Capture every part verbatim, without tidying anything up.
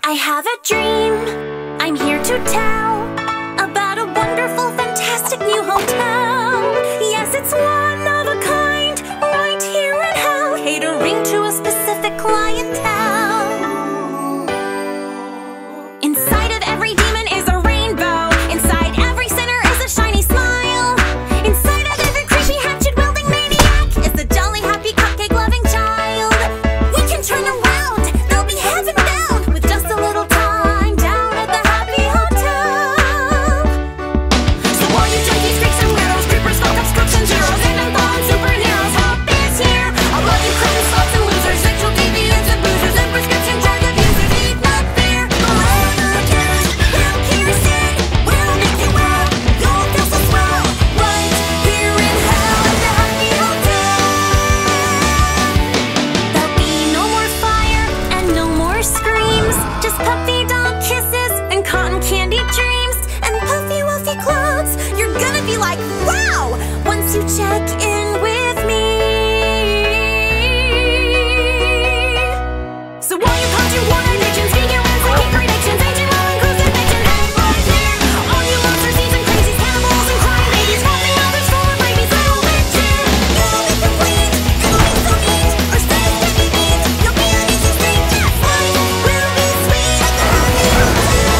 I have a dream, I'm here to tell about a wonderful, fantastic new hotel. Yes, it's one of a kind, right here in hell, catering to a specific clientele. Inside of every demon is a rainbow. Inside every sinner is a shiny smile. Inside of every crazy hatchet-wielding maniac is a jolly, happy, cupcake-loving child. We can turn around, they'll be heaven-bound with just a little time down at the Happy Hotel. So all you junkies, freaks, and weirdos, creepers, fuck-ups, crooks, and zeros, and fallen superheroes, help is here. All of you crumbs, sluts, and losers, sexual deviants, and boozers, and prescription drug abusers, need not fear. We'll cure sin, we'll make you well. You'll feel so swell, right here in hell at the Happy Hotel. There'll be no more fire and no more screams, just puppy dog kisses and cotton candy dreams and puffy wuffy clothes. You're gonna be like, wow, once you check in with me. So all you conjured war addictions, vegan ones, psychic predictions, ancient Roman crucifixions, and right here, all you monster season crazies, cannibals, and crime babies, coffee mothers full of rabies, little witches. You'll be complete, it'll be so neat, our status can be beat, you'll be an easy street, yes, life will be sweet at the Happy Hotel.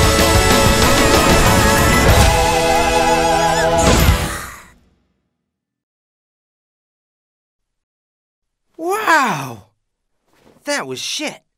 Wow! That was shit.